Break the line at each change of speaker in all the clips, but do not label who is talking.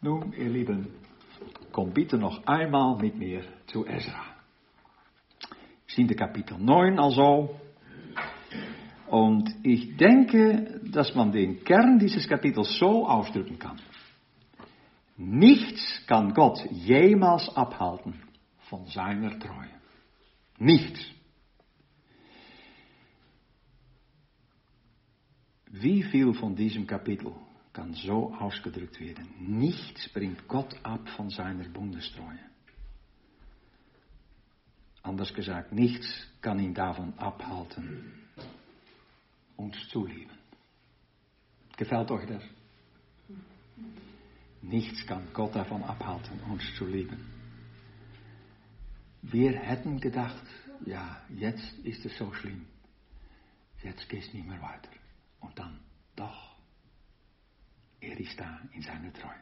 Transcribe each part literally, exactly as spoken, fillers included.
Nun, ihr Lieben, kommt bitte noch einmal mit mir zu Esra. Wir sind in Kapitel neun also. Und ich denke, dass man den Kern dieses Kapitels so ausdrücken kann. Nichts kann Gott jemals abhalten von seiner Treue. Nichts. Wie viel von diesem Kapitel kann so ausgedrückt werden? Nichts bringt Gott ab von seiner Bundestreue. Anders gesagt, nichts kann ihn davon abhalten, uns zu lieben. Gefällt euch das? Nichts kann Gott davon abhalten, uns zu lieben. Wir hätten gedacht, ja, jetzt ist es so schlimm. Jetzt geht es nicht mehr weiter. Und dann, doch, er ist da in seiner Treue.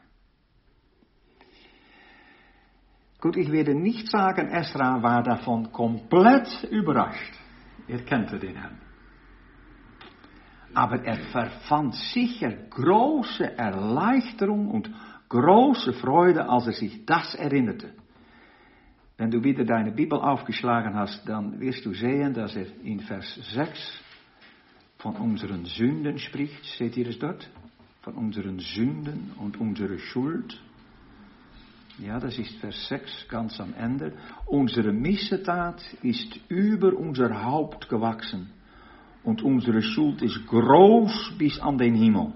Gut, ich werde nicht sagen, Esra war davon komplett überrascht. Er kannte den Herrn. Aber er verfand sicher große Erleichterung und große Freude, als er sich das erinnerte. Wenn du wieder deine Bibel aufgeschlagen hast, dann wirst du sehen, dass er in Vers sechs von unseren Sünden spricht. Seht ihr es dort? Von unseren Sünden und unserer Schuld. Ja, das ist Vers sechs, ganz am Ende. Unsere Missetat ist über unser Haupt gewachsen. Und unsere Schuld ist groß bis an den Himmel.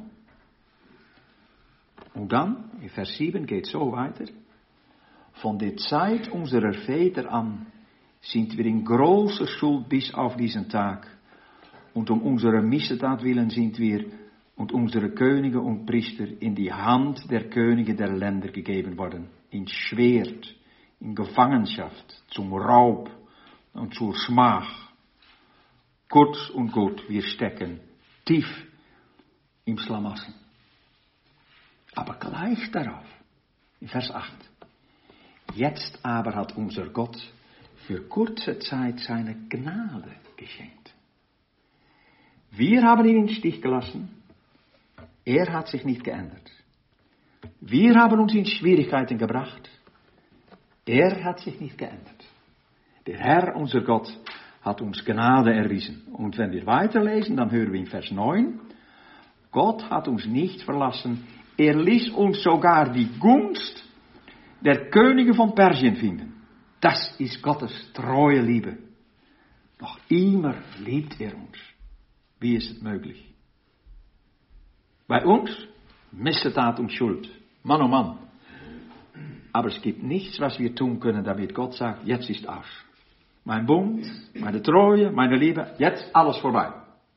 Und dann, in Vers sieben geht es so weiter. Von der Zeit unserer Väter an sind wir in großer Schuld bis auf diesen Tag. Und um unsere Missetat willen sind wir und unsere Könige und Priester in die Hand der Könige der Länder gegeben worden. In Schwert, in Gefangenschaft, zum Raub und zur Schmach. Kurz und gut, wir stecken tief im Schlamassel. Aber gleich darauf, in Vers acht. Jetzt aber hat unser Gott für kurze Zeit seine Gnade geschenkt. Wir haben ihn in den Stich gelassen. Er hat sich nicht geändert. Wir haben uns in Schwierigkeiten gebracht. Er hat sich nicht geändert. Der Herr, unser Gott, hat uns Gnade erwiesen. Und wenn wir weiterlesen, dann hören wir in Vers neun. Gott hat uns nicht verlassen. Er ließ uns sogar die Gunst der Könige von Persien finden. Das ist Gottes treue Liebe. Noch immer liebt er uns. Wie ist es möglich? Bei uns Missetat und Schuld. Mann oh Mann. Aber es gibt nichts, was wir tun können, damit Gott sagt, jetzt ist aus. Mein Bund, meine Treue, meine Liebe, jetzt alles vorbei.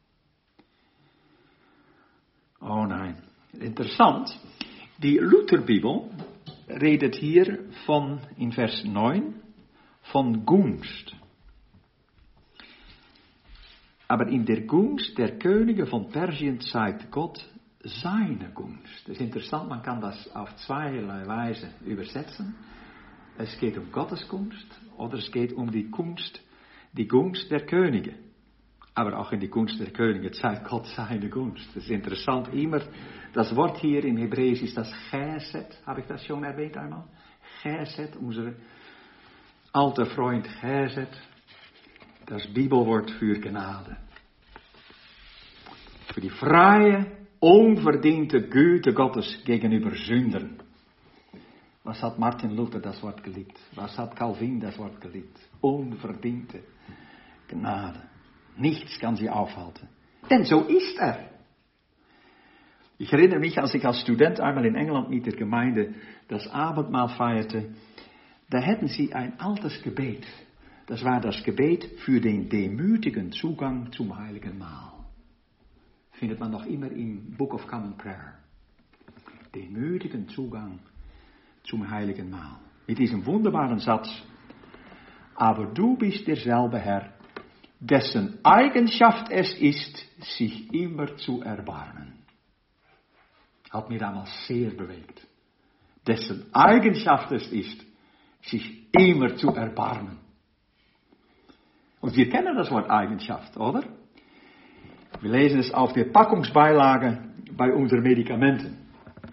Oh nein. Interessant. Die Lutherbibel redet hier von, in Vers neun, von Gunst. Aber in der Gunst der Könige von Persien zeigt Gott seine Gunst. Das ist interessant, man kann das auf zweierlei Weise übersetzen. Es geht um Gottes Gunst oder es geht um die Gunst, die Gunst der Könige. Aber auch in die Gunst der Könige zeigt Gott seine Gunst. Das ist interessant, immer, das Wort hier im Hebräisch ist das Chesed, habe ich das schon erwähnt einmal? Chesed, unser alter Freund Chesed, das Bibelwort für Gnade. Für die freie, unverdiente Güte Gottes gegenüber Sündern. Was hat Martin Luther das Wort geliebt? Was hat Calvin das Wort geliebt? Unverdiente Gnade. Nichts kann sie aufhalten. Denn so ist er. Ich erinnere mich, als ich als Student einmal in England mit der Gemeinde das Abendmahl feierte, da hätten sie ein altes Gebet. Das war das Gebet für den demütigen Zugang zum Heiligen Mahl. Findet man noch immer im Book of Common Prayer. Demütigen Zugang zum Heiligen Mahl. Mit diesem wunderbaren Satz. Aber du bist derselbe Herr, dessen Eigenschaft es ist, sich immer zu erbarmen. Hat mir damals sehr bewegt. Dessen Eigenschaft es ist, sich immer zu erbarmen. Und wir kennen das Wort Eigenschaft, oder? Wir lesen es auf der Packungsbeilage bei unseren Medikamenten.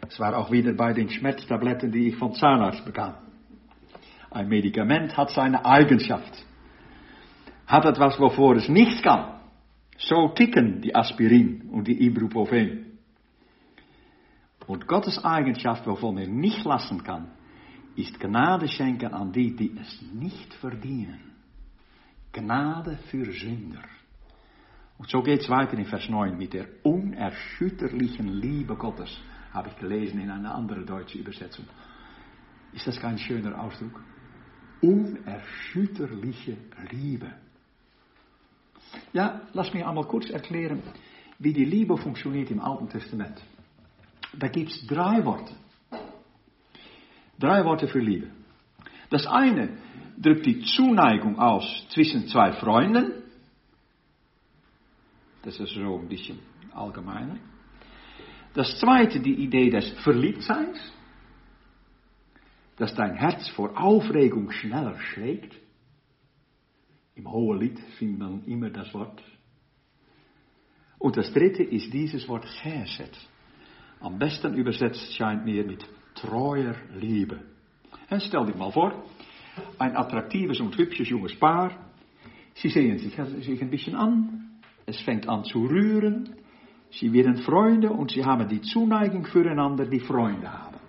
Es war auch wieder bei den Schmerztabletten, die ich vom Zahnarzt bekam. Ein Medikament hat seine Eigenschaft. Hat etwas, wovor es nichts kann. So ticken die Aspirin und die Ibuprofen. Und Gottes Eigenschaft, wovon er nicht lassen kann, ist Gnade schenken an die, die es nicht verdienen. Gnade für Sünder. Und so geht es weiter in Vers neun mit der unerschütterlichen Liebe Gottes. Habe ich gelesen in einer anderen deutsche Übersetzung. Ist das kein schöner Ausdruck? Unerschütterliche Liebe. Ja, lass mich einmal kurz erklären, wie die Liebe funktioniert im Alten Testament. Da gibt es drei Worte. Drei Worte für Liebe. Das eine drückt die Zuneigung aus zwischen zwei Freunden. Das ist so ein bisschen allgemeiner. Das zweite die Idee des Verliebtseins. Dass dein Herz vor Aufregung schneller schlägt. Im Hohelied findet man immer das Wort. Und das dritte ist dieses Wort Chesed. Am besten übersetzt scheint mir mit treuer Liebe. En stell dir mal vor, ein attraktives und hübsches junges Paar. Sie sehen sich, sich ein bisschen an. Es fängt an zu rühren. Sie werden Freunde und sie haben die Zuneigung füreinander, die Freunde haben.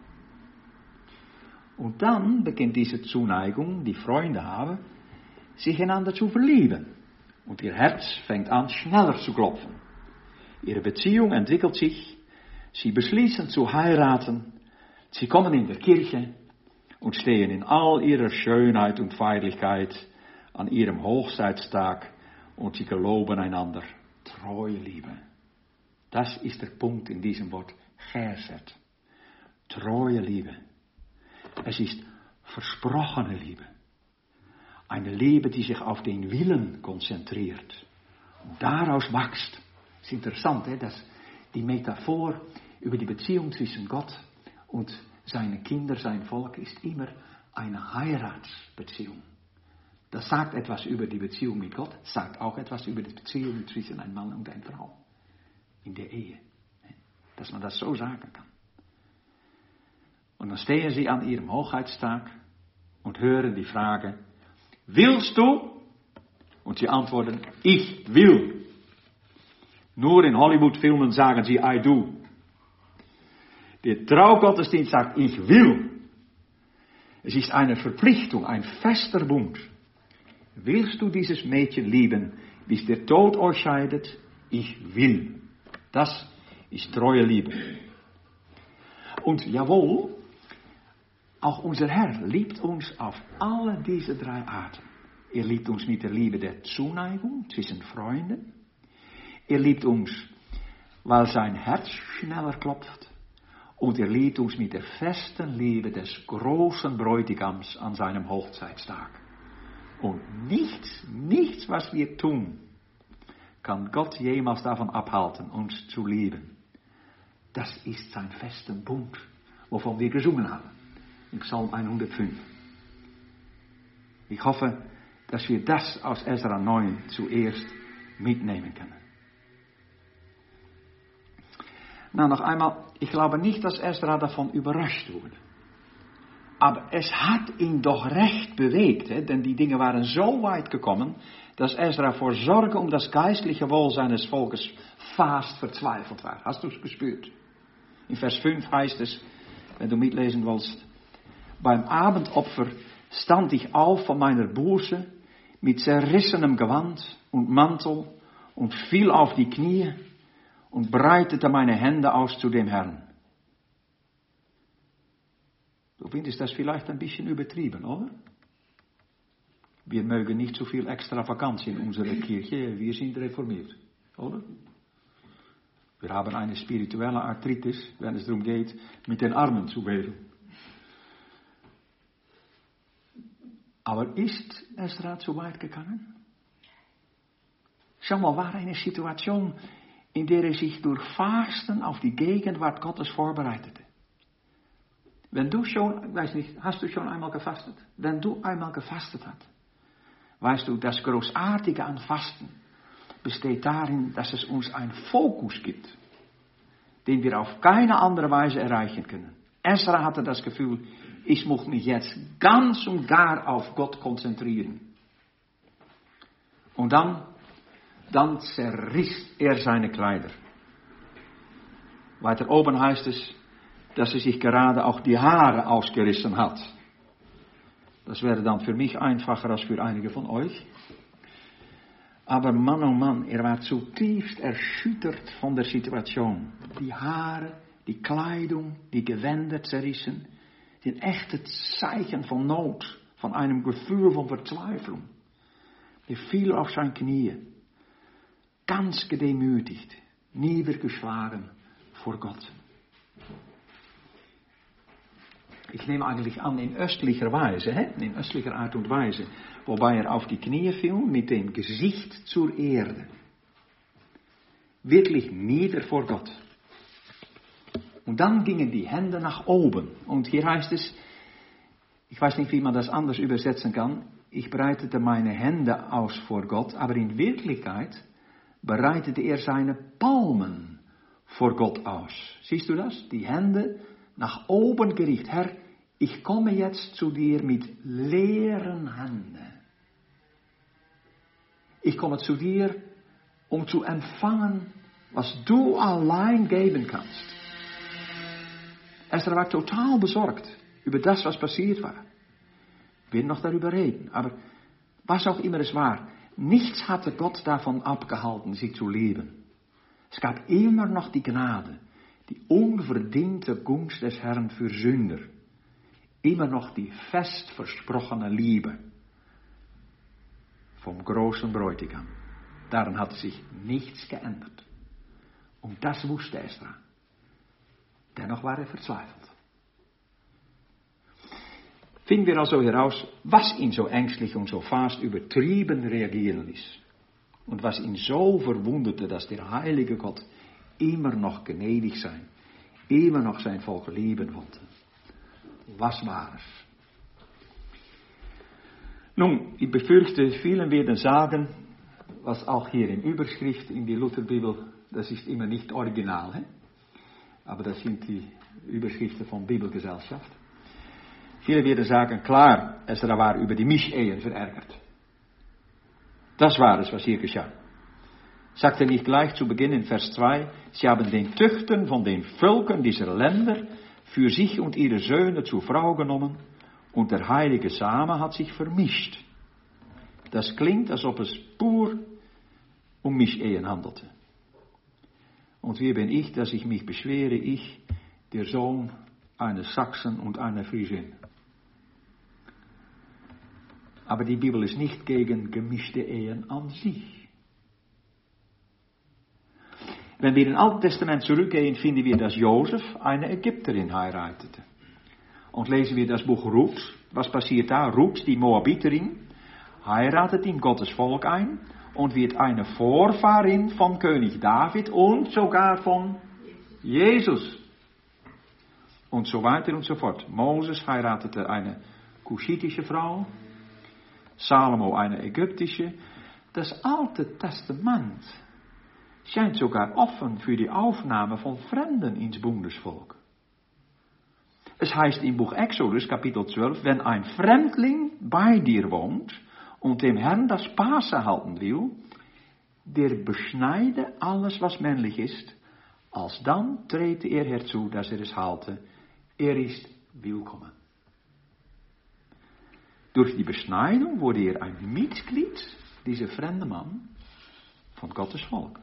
Und dann beginnt diese Zuneigung, die Freunde haben, sich einander zu verlieben. Und ihr Herz fängt an schneller zu klopfen. Ihre Beziehung entwickelt sich. Sie beschließen zu heiraten. Sie kommen in der Kirche und stehen in all ihrer Schönheit und Feierlichkeit an ihrem Hochzeitstag und sie geloben einander treue Liebe. Das ist der Punkt in diesem Wort Chesed. Treue Liebe. Es ist versprochene Liebe. Eine Liebe, die sich auf den Willen konzentriert und daraus wächst. Es ist interessant, hè, dass die Metaphor über die Beziehung zwischen Gott und seine Kinder, sein Volk, ist immer eine Heiratsbeziehung. Das sagt etwas über die Beziehung mit Gott, sagt auch etwas über die Beziehung zwischen einem Mann und einer Frau. In der Ehe. Dass man das so sagen kann. Und dann stehen sie an ihrem Hochzeitstag und hören die Frage, willst du? Und sie antworten, ich will. Nur in Hollywood-Filmen sagen sie, I do. Der Traugottesdienst sagt, ich will. Es ist eine Verpflichtung, ein fester Bund. Willst du dieses Mädchen lieben, bis der Tod euch scheidet? Ich will. Das ist treue Liebe. Und jawohl, auch unser Herr liebt uns auf alle diese drei Arten. Er liebt uns mit der Liebe der Zuneigung zwischen Freunden. Er liebt uns, weil sein Herz schneller klopft. Und er liebt uns mit der festen Liebe des großen Bräutigams an seinem Hochzeitstag. Und nichts, nichts, was wir tun, kann Gott jemals davon abhalten, uns zu lieben. Das ist sein festen Bund, wovon wir gesungen haben. In Psalm hundertfünf. Ich hoffe, dass wir das aus Esra neun zuerst mitnehmen können. Na, noch einmal, ich glaube nicht, dass Esra davon überrascht wurde. Aber es hat ihn doch recht bewegt, hè? Denn die Dinge waren so weit gekommen, dass Esra vor Sorge um das geistliche Wohl seines Volkes fast verzweifelt war. Hast du es gespürt? In Vers fünf heißt es, wenn du mitlesen willst, beim Abendopfer stand ich auf von meiner Buße mit zerrissenem Gewand und Mantel und fiel auf die Knie und breitete meine Hände aus zu dem Herrn. Du findest das vielleicht ein bisschen übertrieben, oder? Wir mögen nicht so viel Extravaganz in unserer Kirche, wir sind reformiert, oder? Wir haben eine spirituelle Arthritis, wenn es darum geht, mit den Armen zu wedeln. Aber ist Esra zu weit gegangen? Schau mal, war eine Situation, in der er sich durch Fasten auf die Gegenwart Gottes vorbereitete. Wenn du schon, weiß nicht, hast du schon einmal gefastet? Wenn du einmal gefastet hast, weißt du, das Großartige an Fasten besteht darin, dass es uns einen Fokus gibt, den wir auf keine andere Weise erreichen können. Esra hatte das Gefühl, ich muss mich jetzt ganz und gar auf Gott konzentrieren. Und dann, dann zerriss er seine Kleider. Weiter oben heißt es, dass er sich gerade auch die Haare ausgerissen hat. Das wäre dann für mich einfacher als für einige von euch. Aber Mann, oh Mann, er war zutiefst erschüttert von der Situation. Die Haare, die Kleidung, die Gewänder zerrissen, sind echte Zeichen von Not, von einem Gefühl von Verzweiflung. Er fiel auf seine Knie, ganz gedemütigt, niedergeschlagen vor Gott. Ich nehme eigentlich an, in östlicher Weise, hè? in östlicher Art und Weise, wobei er auf die Knie fiel, mit dem Gesicht zur Erde. Wirklich nieder vor Gott. Und dann gingen die Hände nach oben. Und hier heißt es, ich weiß nicht, wie man das anders übersetzen kann, ich breitete meine Hände aus vor Gott, aber in Wirklichkeit breitete er seine Palmen vor Gott aus. Siehst du das? Die Hände nach oben gerichtet. Herr, ich komme jetzt zu dir mit leeren Händen. Ich komme zu dir, um zu empfangen, was du allein geben kannst. Esther war total besorgt über das, was passiert war. Wir werden noch darüber reden, aber was auch immer es war, nichts hatte Gott davon abgehalten, sie zu lieben. Es gab immer noch die Gnade, die unverdiente Gunst des Herrn für Sünder. Immer noch die fest versprochene Liebe vom großen Bräutigam. Daran hat sich nichts geändert. Und das wusste Esra. Dennoch war er verzweifelt. Finden wir also heraus, was ihn so ängstlich und so fast übertrieben reagieren ließ. Und was ihn so verwunderte, dass der heilige Gott immer noch gnädig sein, immer noch sein Volk lieben wollte. Was war es? Nun, ich befürchte, vielen werden sagen, was auch hier in Überschrift in die Lutherbibel, das ist immer nicht original, he? Aber das sind die Überschriften von Bibelgesellschaft. Viele werden sagen, klar, Esra war über die Mischehen verärgert. Das war es, was hier geschah. Sagt er nicht gleich zu Beginn in Vers zwei, sie haben den Töchtern von den Völkern dieser Länder für sich und ihre Söhne zur Frau genommen und der heilige Same hat sich vermischt. Das klingt, als ob es pur um Mischehen handelte. Und wie bin ich, dass ich mich beschwere, ich, der Sohn eines Sachsen und einer Friesin. Aber die Bibel ist nicht gegen gemischte Ehen an sich. Wenn wir in Alten Testament zurückgehen, finden wir, dass Josef eine Ägypterin heiratete. Und lesen wir das Buch Ruth. Was passiert da? Ruth, die Moabiterin, heiratet in Gottes Volk ein und wird eine Vorfahrin von König David und sogar von Jesus. Und so weiter und so fort. Moses heiratete eine kushitische Frau, Salomo eine ägyptische. Das Alte Testament scheint sogar offen für die Aufnahme von Fremden ins Bundesvolk. Es heißt im Buch Exodus, Kapitel zwölf, wenn ein Fremdling bei dir wohnt und dem Herrn das Pasen halten will, der beschneide alles, was männlich ist, alsdann trete er herzu, dass er es halte. Er ist willkommen. Durch die Beschneidung wurde er ein Mitglied, dieser fremde Mann, von Gottes Volk.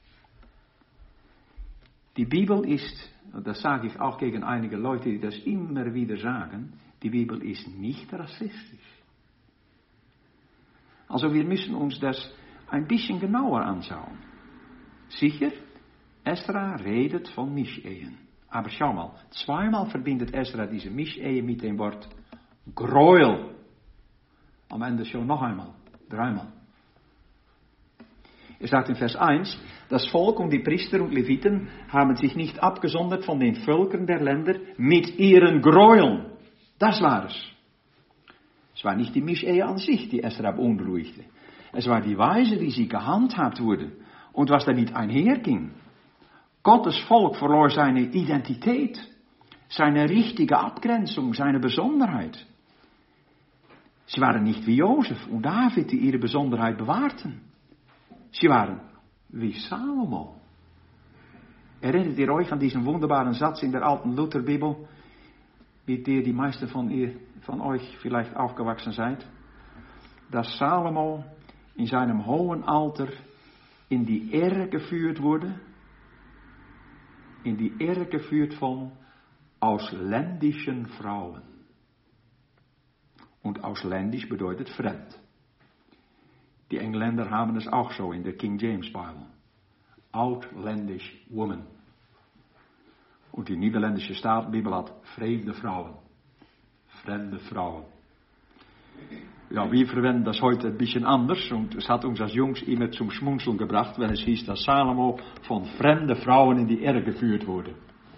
Die Bibel ist, und das sage ich auch gegen einige Leute, die das immer wieder sagen, die Bibel ist nicht rassistisch. Also wir müssen uns das ein bisschen genauer anschauen. Sicher, Esra redet von Mischehen. Aber schau mal, zweimal verbindet Esra diese Mischehe mit dem Wort Gräuel. Am Ende schon noch einmal, dreimal. Er sagt in Vers eins, das Volk und die Priester und Leviten haben sich nicht abgesondert von den Völkern der Länder mit ihren Gräueln. Das war es. Es war nicht die Mischehe an sich, die Esra beunruhigte. Es war die Weise, wie sie gehandhabt wurde und was damit einherging. Gottes Volk verlor seine Identität, seine richtige Abgrenzung, seine Besonderheit. Sie waren nicht wie Josef und David, die ihre Besonderheit bewahrten. Sie waren wie Salomo. Erinnert ihr euch an diesen wunderbaren Satz in der alten Lutherbibel, mit der die meisten von, ihr, von euch vielleicht aufgewachsen seid? Dass Salomo in seinem hohen Alter in die Ehre geführt wurde, in die Ehre geführt von ausländischen Frauen. Und ausländisch bedeutet fremd. Die Engländer haben es auch so in der King James Bible. Outlandish woman. Und die niederländische Staatenbibel hat vreemde Frauen. Fremde Frauen. Ja, wir verwenden das heute ein bisschen anders und es hat uns als Jungs immer zum Schmunzeln gebracht, wenn es hieß, dass Salomo von fremden Frauen in die Irre geführt wurde.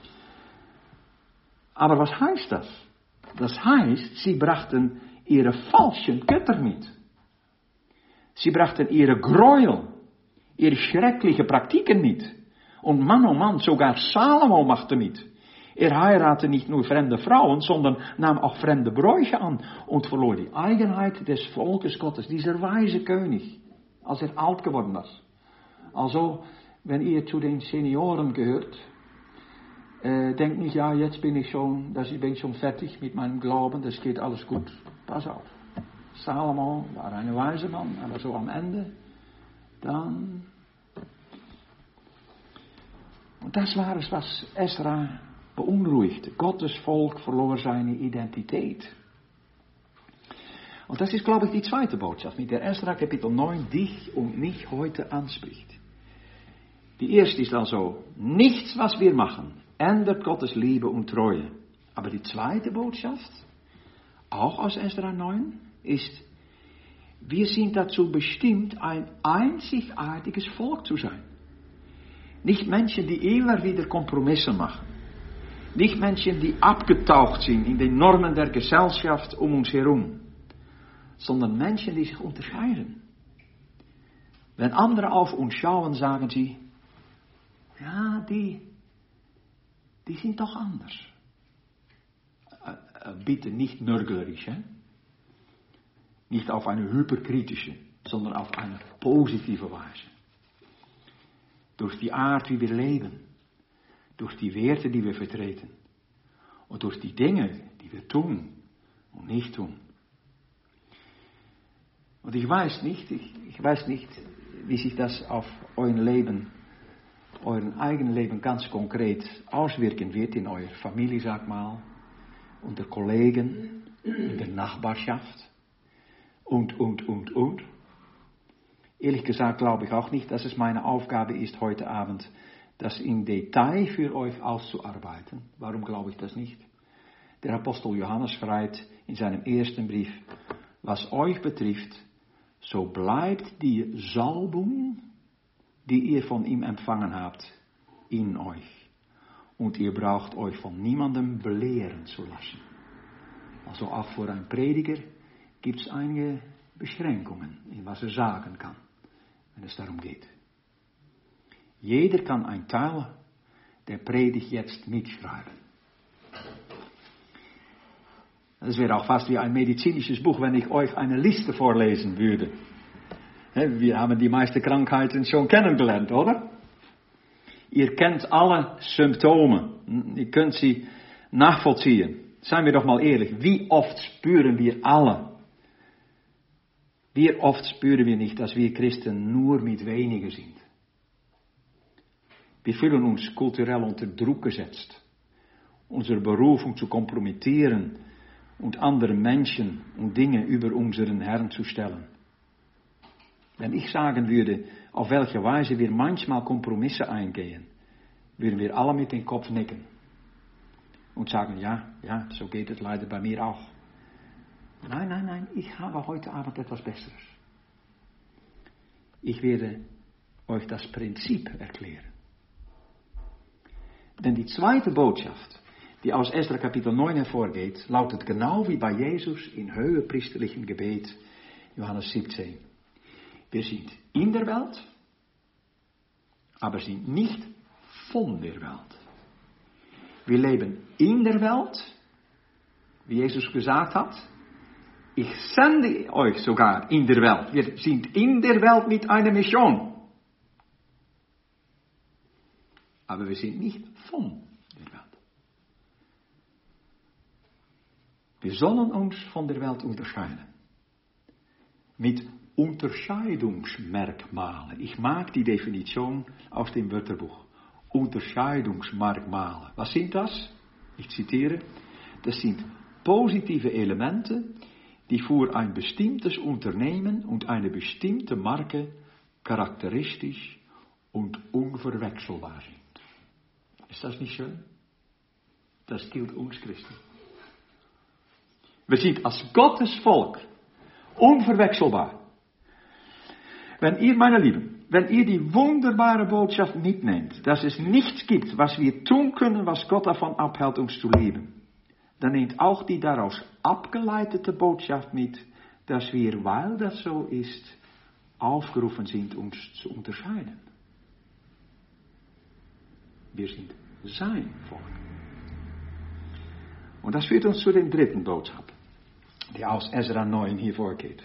Aber was heißt das? Das heißt, sie brachten ihre falschen Götter mit. Sie brachten ihre Gräuel, ihre schreckliche Praktiken mit. Und Mann, oh Mann, sogar Salomo machte mit. Er heiratete nicht nur fremde Frauen, sondern nahm auch fremde Bräuche an und verlor die Eigenheit des Volkes Gottes, dieser weise König, als er alt geworden war. Also, wenn ihr zu den Senioren gehört, äh, denkt nicht, ja, jetzt bin ich schon, dass ich bin schon fertig mit meinem Glauben, das geht alles gut. Pass auf. Salomo war ein weiser Mann, aber so am Ende, dann... Und das war es, was Esra beunruhigte. Gottes Volk verlor seine Identität. Und das ist, glaube ich, die zweite Botschaft, mit der Esra Kapitel neun dich und mich heute anspricht. Die erste ist also, nichts, was wir machen, ändert Gottes Liebe und Treue. Aber die zweite Botschaft, auch aus Esra neun, ist, wir sind dazu bestimmt, ein einzigartiges Volk zu sein. Nicht Menschen, die immer wieder Kompromisse machen. Nicht Menschen, die abgetaucht sind in den Normen der Gesellschaft um uns herum. Sondern Menschen, die sich unterscheiden. Wenn andere auf uns schauen, sagen sie, ja, die, die sind doch anders. Äh, äh, bitte nicht nörglerisch, hè? Nicht auf eine hyperkritische, sondern auf eine positive Weise. Durch die Art, wie wir leben. Durch die Werte, die wir vertreten. Und durch die Dinge, die wir tun und nicht tun. Und ich weiß nicht, ich, ich weiß nicht, wie sich das auf euer Leben, euren eigenen Leben ganz konkret auswirken wird in eurer Familie, sag mal, unter Kollegen, in der Nachbarschaft und, und, und, und. Ehrlich gesagt glaube ich auch nicht, dass es meine Aufgabe ist, heute Abend das im Detail für euch auszuarbeiten. Warum glaube ich das nicht? Der Apostel Johannes schreibt in seinem ersten Brief, was euch betrifft, so bleibt die Salbung, die ihr von ihm empfangen habt, in euch. Und ihr braucht euch von niemandem belehren zu lassen. Also auch für einen Prediger gibt es einige Beschränkungen, in was er sagen kann, wenn es darum geht. Jeder kann ein Teil der Predigt jetzt mitschreiben. Das wäre auch fast wie ein medizinisches Buch, wenn ich euch eine Liste vorlesen würde. Wir haben die meisten Krankheiten schon kennengelernt, oder? Ihr kennt alle Symptome. Ihr könnt sie nachvollziehen. Seien wir doch mal ehrlich, wie oft spüren wir alle? Wie oft spüren wir nicht, dass wir Christen nur mit wenigen sind? Wir fühlen uns kulturell unter Druck gesetzt. Unsere Berufung zu kompromittieren und andere Menschen und Dinge über unseren Herrn zu stellen. Wenn ich sagen würde, auf welche Weise wir manchmal Kompromisse eingehen, würden wir alle mit dem Kopf nicken. Und sagen, ja, ja, so geht es leider bei mir auch. Nein, nein, nein, ich habe heute Abend etwas Besseres. Ich werde euch das Prinzip erklären. Denn die zweite Botschaft, die aus Esra Kapitel neun hervorgeht, lautet genau wie bei Jesus in höhepriesterlichen Gebet, Johannes siebzehn. Wir sind in der Welt, aber sind nicht von der Welt. Wir leben in der Welt, wie Jesus gesagt hat. Ich sende euch sogar in der Welt. Wir sind in der Welt mit einer Mission. Aber wir sind nicht von der Welt. Wir sollen uns von der Welt unterscheiden. Mit Unterscheidungsmerkmalen. Ich mag die Definition aus dem Wörterbuch. Unterscheidungsmerkmale. Was sind das? Ich zitiere. Das sind positive Elemente, die für ein bestimmtes Unternehmen und eine bestimmte Marke charakteristisch und unverwechselbar sind. Ist das nicht schön? Das gilt uns Christen. Wir sind als Gottes Volk unverwechselbar. Wenn ihr, meine Lieben, wenn ihr die wunderbare Botschaft mitnehmt, dass es nichts gibt, was wir tun können, was Gott davon abhält, uns zu leben, dann nehmt auch die daraus abgeleitete Botschaft mit, dass wir, weil das so ist, aufgerufen sind, uns zu unterscheiden. Wir sind sein Volk. Und das führt uns zu der dritten Botschaft, die aus Esra neun hier vorgeht.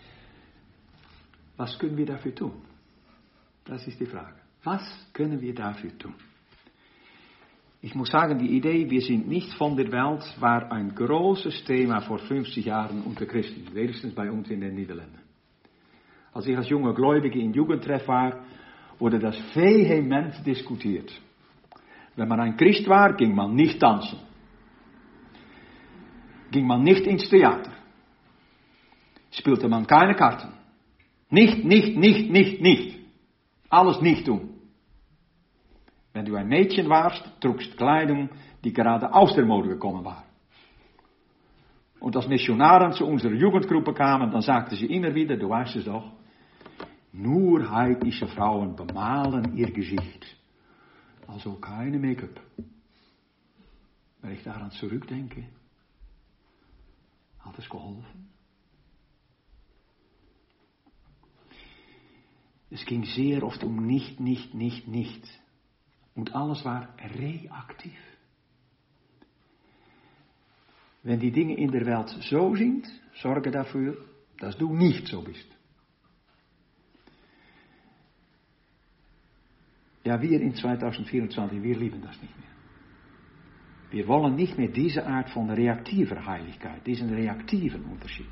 Was können wir dafür tun? Das ist die Frage. Was können wir dafür tun? Ich muss sagen, die Idee, wir sind nicht von der Welt, war ein großes Thema vor fünfzig Jahren unter Christen, wenigstens bei uns in den Niederlanden. Als ich als junger Gläubige in Jugendtreff war, wurde das vehement diskutiert. Wenn man ein Christ war, ging man nicht tanzen. Ging man nicht ins Theater. Spielte man keine Karten. Nicht, nicht, nicht, nicht, nicht. Alles nicht tun. Wenn du ein Mädchen warst, trugst Kleidung, die gerade aus der Mode gekommen war. Und als Missionaren zu unserer Jugendgruppe kamen, dann sagten sie immer wieder, du weißt es doch, nur heidnische Frauen bemalen ihr Gesicht. Also keine Make-up. Wenn ich daran zurückdenke, hat es geholfen? Es ging sehr oft um nicht, nicht, nicht, nicht. Und alles war reaktiv. Wenn die Dinge in der Welt so sind, sorge dafür, dass du nicht so bist. Ja, wir in zwanzig vierundzwanzig, wir lieben das nicht mehr. Wir wollen nicht mehr diese Art von reaktiver Heiligkeit, diesen reaktiven Unterschied.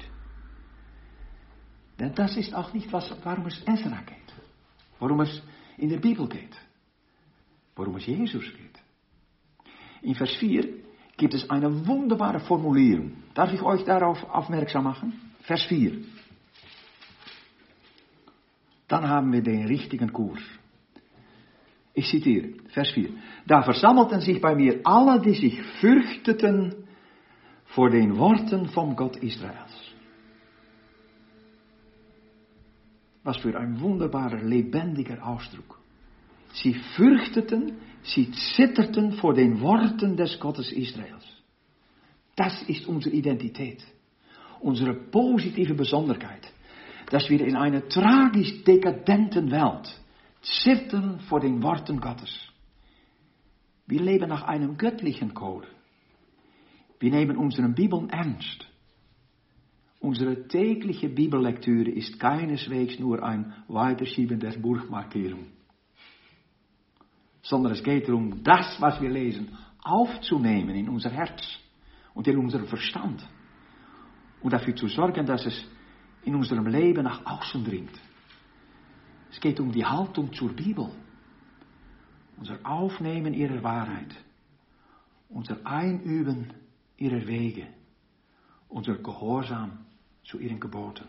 Denn das ist auch nicht, was, warum es Esra geht. Worum es in der Bibel geht. Worum es Jesus geht. In Vers vier gibt es eine wunderbare Formulierung. Darf ich euch darauf aufmerksam machen? Vers vier. Dann haben wir den richtigen Kurs. Ich zitiere, Vers vier. Da versammelten sich bei mir alle, die sich fürchteten vor den Worten vom Gott Israels. Was für ein wunderbarer, lebendiger Ausdruck. Sie fürchteten, sie zitterten vor den Worten des Gottes Israels. Das ist unsere Identität. Unsere positive Besonderheit. Dass wir in einer tragisch dekadenten Welt zittern vor den Worten Gottes. Wir leben nach einem göttlichen Code. Wir nehmen unsere Bibel ernst. Unsere tägliche Bibellektüre ist keineswegs nur ein Weiterschieben der Buchmarkierung. Sondern es geht darum, das, was wir lesen, aufzunehmen in unser Herz und in unseren Verstand. Und dafür zu sorgen, dass es in unserem Leben nach außen dringt. Es geht um die Haltung zur Bibel. Unser Aufnehmen ihrer Wahrheit. Unser Einüben ihrer Wege. Unser Gehorsam zu ihren Geboten.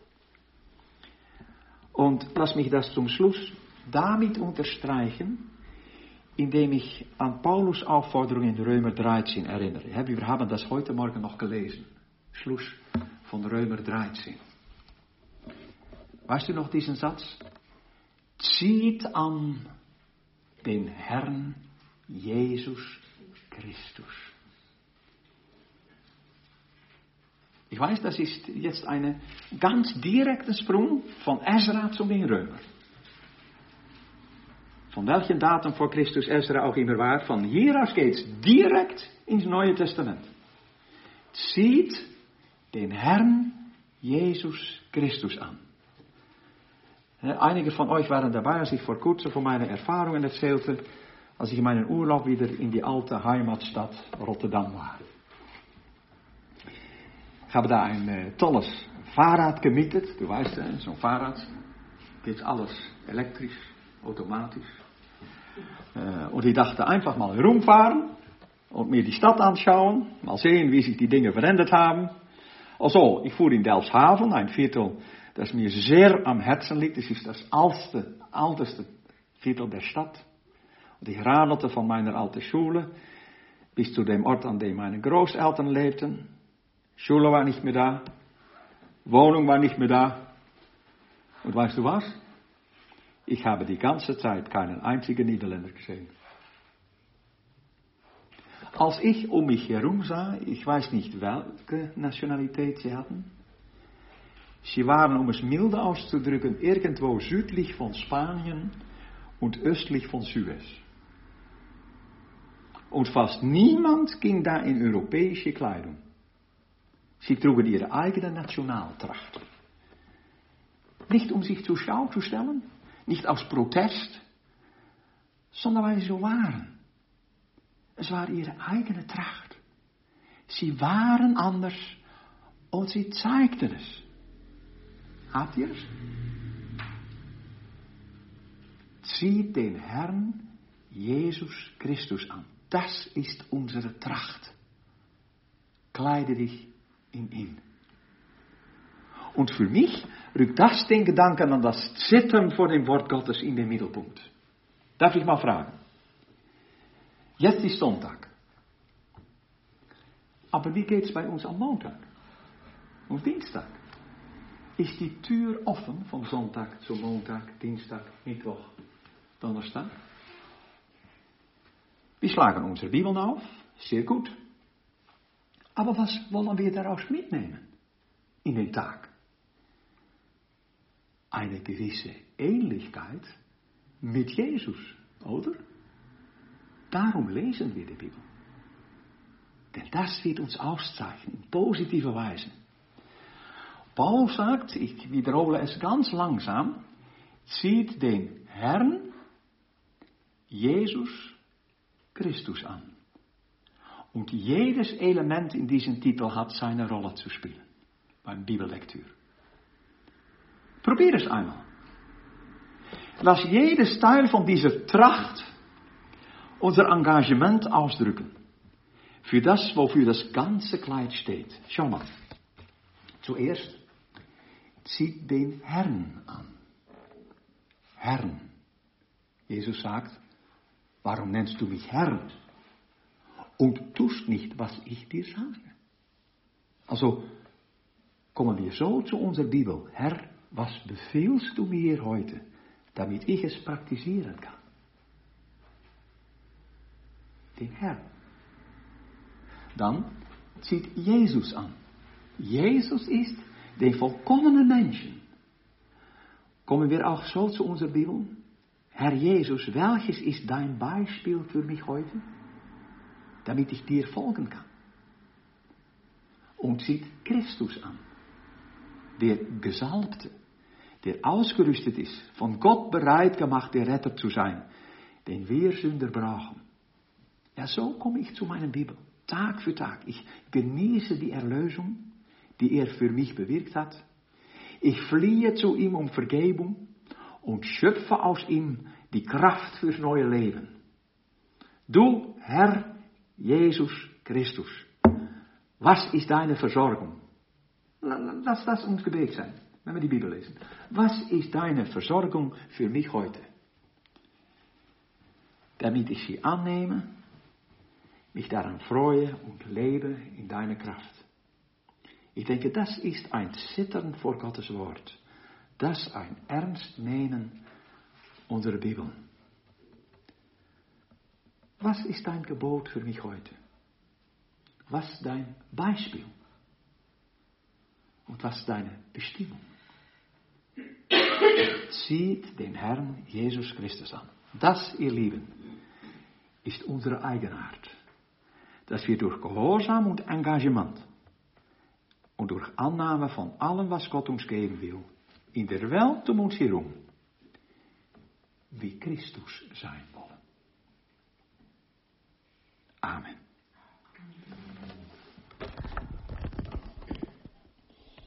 Und lass mich das zum Schluss damit unterstreichen, indem ich an Paulus' Aufforderung in Römer dreizehn erinnere. Wir haben das heute Morgen noch gelesen. Schluss von Römer dreizehn. Weißt du noch diesen Satz? Zieht an den Herrn Jesus Christus. Ich weiß, das ist jetzt ein ganz direkter Sprung von Esra zu den Römer. von welchem Datum vor Christus Ezra auch immer war, von hier aus geht es direkt ins Neue Testament. Zieht den Herrn Jesus Christus an. Einige von euch waren dabei, als ich vor kurzem von meinen Erfahrungen erzählte, als ich in meinen Urlaub wieder in die alte Heimatstadt Rotterdam war. Ich habe da ein äh, tolles Fahrrad gemietet. Du weißt, äh, so ein Fahrrad geht alles elektrisch, automatisch. Äh, und ich dachte einfach mal rumfahren und mir die Stadt anschauen, mal sehen, wie sich die Dinge verändert haben. Also, ich fuhr in Delfshaven, ein Viertel, das mir sehr am Herzen liegt. Es ist das älteste, älteste Viertel der Stadt. Und ich radelte von meiner alten Schule bis zu dem Ort, an dem meine Großeltern lebten. Schule war nicht mehr da, Wohnung war nicht mehr da. Und weißt du was? Ich habe die ganze Zeit keinen einzigen Niederländer gesehen. Als ich um mich herum sah, ich weiß nicht welche Nationalität sie hatten, sie waren, um es milde auszudrücken, irgendwo südlich von Spanien und östlich von Suez. Und fast niemand ging da in europäische Kleidung. Sie trugen ihre eigene Nationaltracht. Nicht um sich zur Schau zu stellen, nicht aus Protest, sondern weil sie so waren. Es war ihre eigene Tracht. Sie waren anders und sie zeigten es. Habt ihr es? Zieht den Herrn Jesus Christus an. Das ist unsere Tracht. Kleide dich in ihn. Und für mich rückt das den Gedanken an das Zittern vor dem Wort Gottes in den Mittelpunkt. Darf ich mal fragen? Jetzt ist Sonntag. Aber wie geht es bei uns am Montag? Und Dienstag? Ist die Tür offen von Sonntag zu Montag, Dienstag, Mittwoch, Donnerstag? Wir schlagen unsere Bibeln auf, sehr gut. Aber was wollen wir daraus mitnehmen in den Tag? Eine gewisse Ähnlichkeit mit Jesus, oder? Darum lesen wir die Bibel. Denn das wird uns auszeichnen, in positiver Weise. Paul sagt, ich wiederhole es ganz langsam, zieht den Herrn Jesus Christus an. Und jedes Element in diesem Titel hat seine Rolle zu spielen beim Bibellektüre. Probier es einmal. Lass jedes Teil von dieser Tracht unser Engagement ausdrücken. Für das, wofür das ganze Kleid steht. Schau mal. Zuerst, zieht den Herrn an. Herrn. Jesus sagt, warum nennst du mich Herrn? Und tust nicht, was ich dir sage. Also, kommen wir so zu unserer Bibel. Herr, was befehlst du mir heute, damit ich es praktizieren kann? Den Herrn. Dann zieht Jesus an. Jesus ist der vollkommene Menschen. Kommen wir auch so zu unserer Bibel. Herr Jesus, welches ist dein Beispiel für mich heute? Damit ich dir folgen kann. Und zieht Christus an. Der Gesalbte, der ausgerüstet ist, von Gott bereit gemacht, der Retter zu sein, den wir Sünder brauchen. Ja, so komme ich zu meiner Bibel. Tag für Tag. Ich genieße die Erlösung, die er für mich bewirkt hat. Ich fliehe zu ihm um Vergebung und schöpfe aus ihm die Kraft fürs neue Leben. Du, Herr Jesus Christus, was ist deine Versorgung? Lass das uns Gebet sein, wenn wir die Bibel lesen. Was ist deine Versorgung für mich heute? Damit ich sie annehme, mich daran freue und lebe in deiner Kraft. Ich denke, das ist ein Zittern vor Gottes Wort. Das ein Ernstnehmen unserer Bibel. Was ist dein Gebot für mich heute? Was ist dein Beispiel? Und was ist deine Bestimmung? Zieht den Herrn Jesus Christus an. Das, ihr Lieben, ist unsere Eigenart. Dass wir durch Gehorsam und Engagement und durch Annahme von allem, was Gott uns geben will, in der Welt um uns herum, wie Christus sein wollen.